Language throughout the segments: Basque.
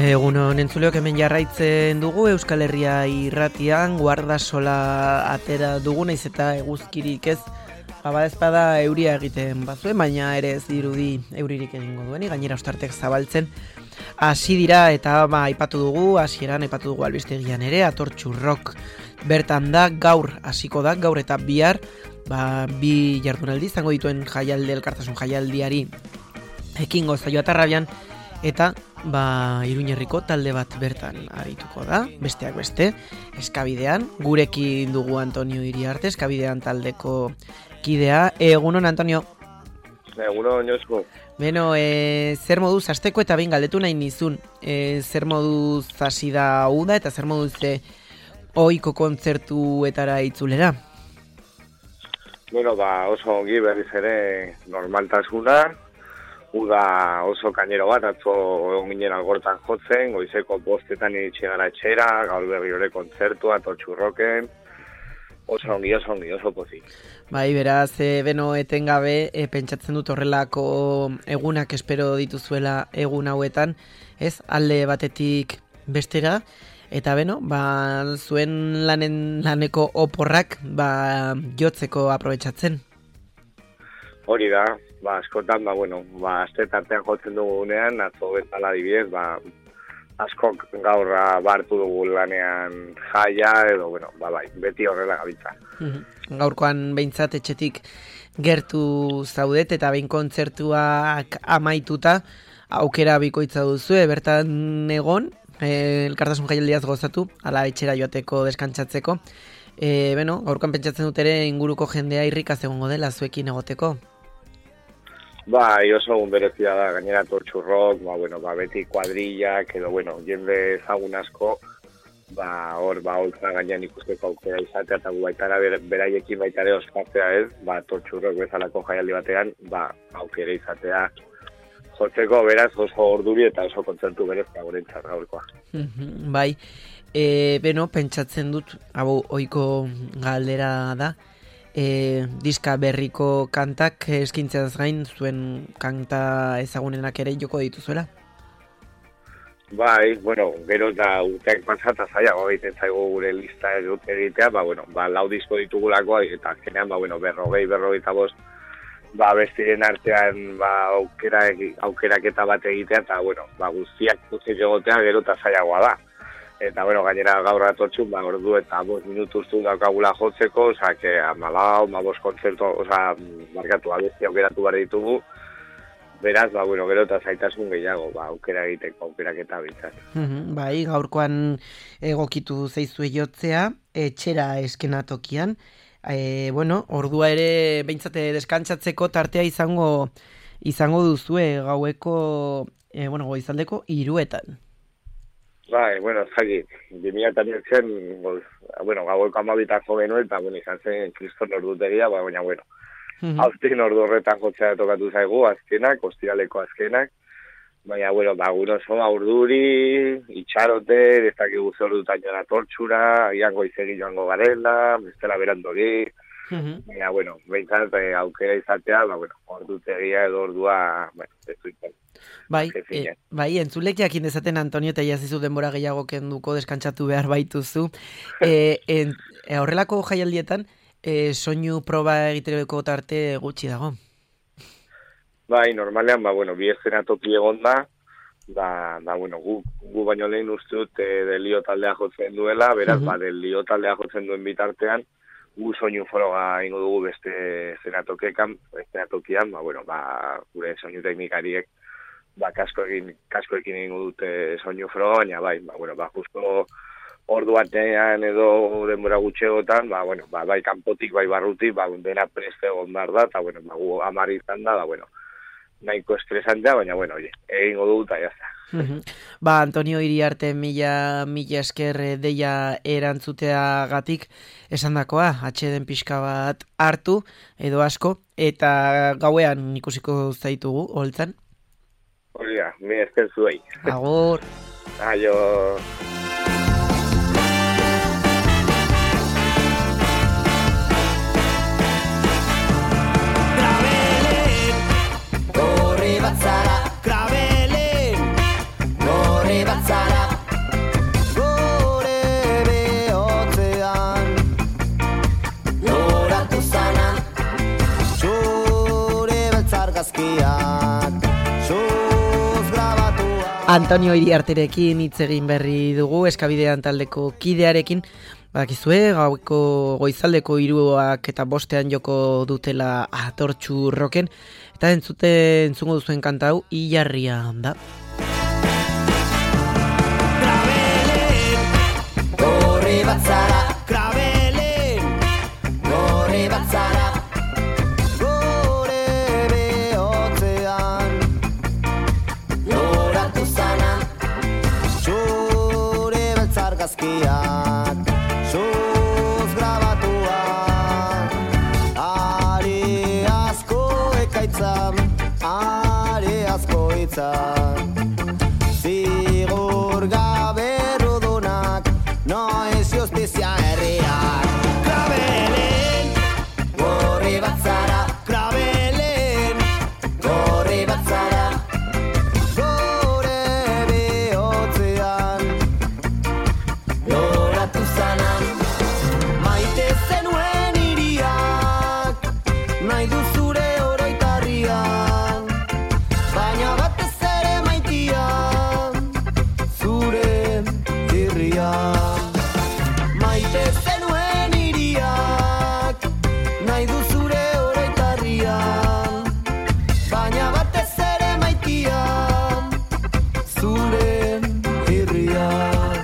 Egunon entzuleok hemen jarraitzen dugu Euskal Herria irratian Guardasola atera dugu naiz eta eguzkirik ez badezpada euria egiten bazuen, baina ere ez dirudi euririk egingo dueni, gainera ostartek zabaltzen hasi dira eta aipatu dugu, hasieran aipatu dugu albistegian ere, Atortxurrok bertan da, gaur hasiko da, gaur eta bihar, bi jardunaldi izango dituen jaialdi, elkartasun jaialdiari ekingo zaio atarrabian, eta Iruñerriko talde bat bertan arituko da, besteak beste, Eskabidean, gurekin dugu Antonio Iriarte, Eskabidean taldeko kidea. Egunon, Antonio? Egunon, Josko. Beno, zer moduz hasteko eta behin galdetu nahi nizun, zer moduz hasi da uda eta zer moduz ohiko kontzertuetara itzulera? Bueno, oso ongi berriz ere normaltasuna, uda oso kainero bat, atzo egon ginen Algortan jotzen, goizeko 5:00 iritsi gara etxera, gaur berri kontzertua, Atortxurroken, oso ongi, oso pozik. Bai, beraz, beno etengabe, pentsatzen dut horrelako egunak espero dituzuela egun hauetan, ez, alde batetik bestera, eta beno, zuen laneko oporrak, jotzeko aprobetxatzen. Hori da, askotan, aste tartean jotzen dugunean, atzo bezala adibidez, askok gaur bartu dugu lanean jaia, edo, beti horrela gabiltza. Gaurkoan behintzat etxetik gertu zaudet, eta behin kontzertuak amaituta, aukera bikoitza duzu, bertan egon, elkartasun jaialdiaz gozatu, ala etxera joateko, deskantzatzeko. Gaurkoan pentsatzen dut ere inguruko jendea irrikaz egongo dela zuekin egoteko. Oso egun berezia da, gainera Atortxurrok, beti kuadrillak, edo, jende ezagun asko, hor, holtza gainean ikusteko aukera izatea, eta gu baitara beraiekin baitare ospatzea ez, Atortxurrok bezalako jaialdi batean, aukera izatea jotzeko, beraz, oso orduri eta oso kontzertu berezia gorentzat gaurkoa. Bai, pentsatzen dut, ohiko galdera da, diska berriko kantak eskintzeaz gain zuen kanta ezagunenak ere joko dituzuela? Gero eta urteak pasata zaiago egiten zaigu gure lista egitea, lau disko ditugulako, eta azkenean, 40-45 bestiren artean aukeraketa bat egitea, eta guztiak guztiak egotea gero eta zaiagoa da. Eta, gainera gaur Atortxun, ordu eta 5 minutuz du daukagula jotzeko, oza, 14 kontzertu, markatu abesti aukeratu behar ditugu, beraz, gero eta zaitasun gehiago, aukera egiteko, aukeraketa bintzat. Bai, gaurkoan egokitu zaizue jotzea, etxera eskenatokian, ordua ere behintzate deskantzatzeko tartea izango duzue gaueko, goizaldeko 3:00. Zagit, 2008-an, gaueko 12 jo genuen, eta izan zen kriston ordutegia, hauztin ordu horretan jotzea tokatu zaigu, azkenak, ostiraleko azkenak, baina, gun oso urduri, itxarote, ez dakigu ze ordutan joan Atortxura, agian goizegi joango garela, bestela berandori, baina, behintzat aukera izatea, ordutegia edo ordua, ez duitzen. Bai, entzulek jakin dezaten Antonio eta jazizu denbora gehiago kenduko deskantzatu behar baituzu. Horrelako jaialdietan, soinu proba egiteko tarte gutxi dago? Normalean, bi eszenatoki egon da, gu baino lehen uste dut Delio taldea jotzen duela, beraz, Delio taldea jotzen duen bitartean, gu soinu foroga ingo dugu beste eszenatokian, gure soinu teknikariek, kaskoekin ingo dute soinu foroga, baina, justo ordu batean edo denbora gutxegotan, kanpotik, barrutik, dena preste egon behar da, eta, gu 10 izan da, nahiko estresantea, baina, egingo dut, eta jazta. Antonio Iriarte, mila esker deia erantzuteagatik esandakoa, atxeden pixka bat hartu, edo asko, eta gauean ikusiko zaitugu, holtzan. Hori da, mi esker zuei. Agur. Aio. Grabelen, gorri bat zara, argazkiak suz grabatua. Antonio Iriarterekin hitz egin berri dugu, Eskabidean taldeko kidearekin. Badakizue, gaueko goizaldeko 3:05 joko dutela Atortxu Rocken, eta entzungo duzuen kanta hau Ilarria da. Krabelen, gorri bat zara, krabelen, gorri bat zara, gore behotzean, loratu zana, zure beltzargazkiak, suz grabatua, are asko ekaitzan, are asko itzan, zigur gabe rudunak, noiz justizia herriak. Krabelen, gorri bat zara, krabelen, gorri bat zara, gore behotzean, loratu zana, maite zenuen hiriak, nahi du zure oroitarrian, baina batez ere maitia, zure irrian. Maite zenuen hiriak, nahi du zure oroitarrian, baina batez ere maitia, zure irrian.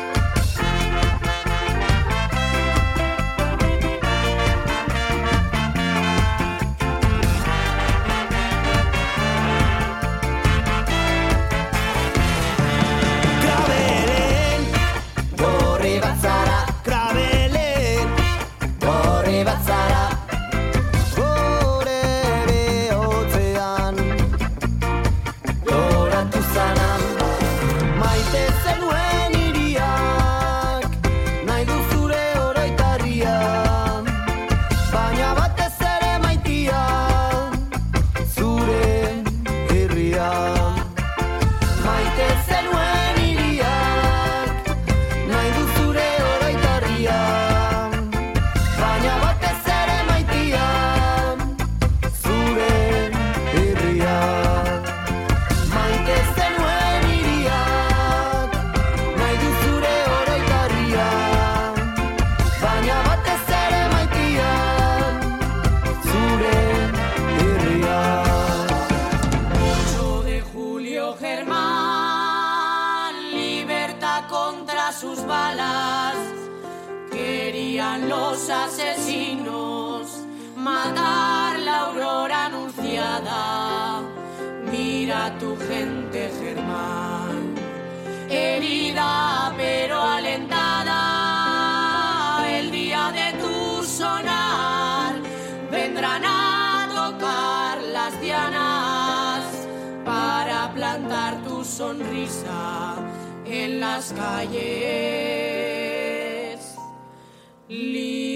Krabelen, gorri bat zara, krabelen, gorri bat zara, gore behotzean, loratu zana, maite zenuen hiriak, nahi du zure oroitarrian, baina batez ere maitia, zure irrian. Maite zenuen hiriak, nahi du zure oroitarrian, baina batez ere maitia, zure irrian. Maite zenuen hiriak, nahi du zure oroitarrian, baina batez ere maitia, zure irrian. 8 de julio, Germán, libertad contra sus balas. Querían los asesinos matar la aurora anunciada. Mira tu gente, Germán, herida pero alentada. El día de tu sonar vendrán a tocar las dianas para plantar tu sonrisa en las calles.